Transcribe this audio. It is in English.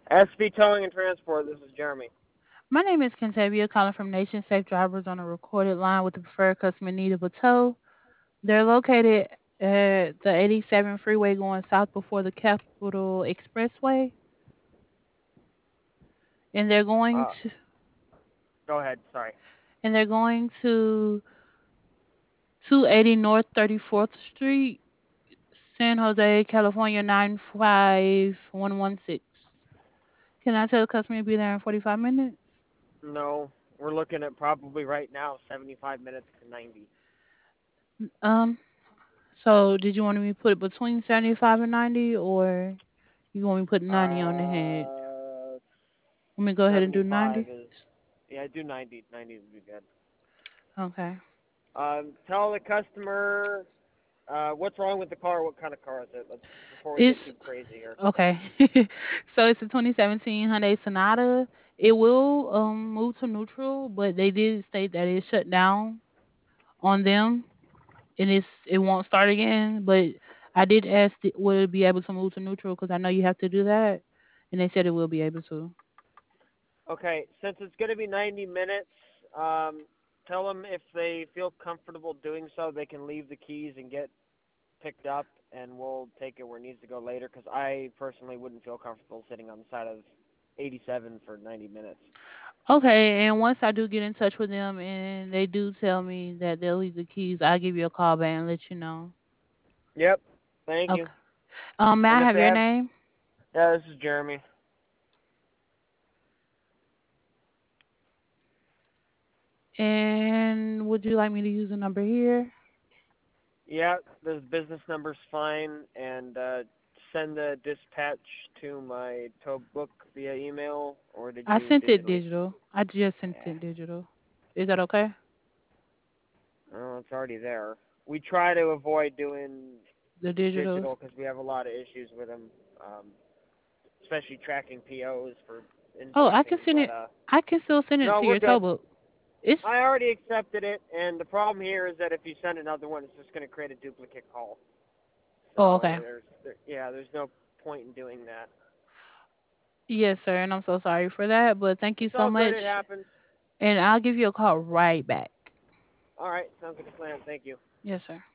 SV Towing and Transport. This is Jeremy. My name is Kentavia, calling from Nation Safe Drivers on a recorded line with the preferred customer in need of a tow. They're located at the 87 freeway going south before the Capitol Expressway, and they're going Uh, to Go ahead. Sorry. and they're going to 280 North 34th Street, San Jose, California 95116. Can I tell the customer to be there in 45 minutes? No, we're looking at probably right now 75 minutes to 90. Um, so did you want me to put it between 75 and 90, or you want me to put 90 on the head? Uh, Let me go ahead and do 75 90. is, yeah, do 90. 90 would be good. Okay. Tell the customer what's wrong with the car. What kind of car is it? Let's before we get It's too crazy here. okay. So it's a 2017 Hyundai Sonata. It will move to neutral, but they did state that it shut down on them and it won't start again. But I did ask will it be able to move to neutral because I know you have to do that, and they said it will be able to. Okay, since it's going to be 90 minutes, um, tell them if they feel comfortable doing so, they can leave the keys and get picked up, and we'll take it where it needs to go later. Because I personally wouldn't feel comfortable sitting on the side of 87 for 90 minutes. Okay, and once I do get in touch with them and they do tell me that they'll leave the keys, I'll give you a call back and let you know. Yep. Thank you. Okay. May I And if have they your have, name? yeah, this is Jeremy. And would you like me to use a number here? Yeah, the business number's fine, and send the dispatch to my tow book via email, or did I you sent it digitally? digital. I just sent Yeah, it digital. Is that okay? well, it's already there. We try to avoid doing The digitals. digital because we have a lot of issues with them, um, especially tracking POs for Oh, I invoicing. can send But it. I can still send it no, to we're your tow good. book. It's I already accepted it, and the problem here is that if you send another one, it's just going to create a duplicate call. oh So okay. yeah, there's no point in doing that. Yes, sir, and I'm so sorry for that, but thank you It's so all good. It much, happens. and I'll give you a call right back. All right, sounds like a plan. Thank you. Yes, sir.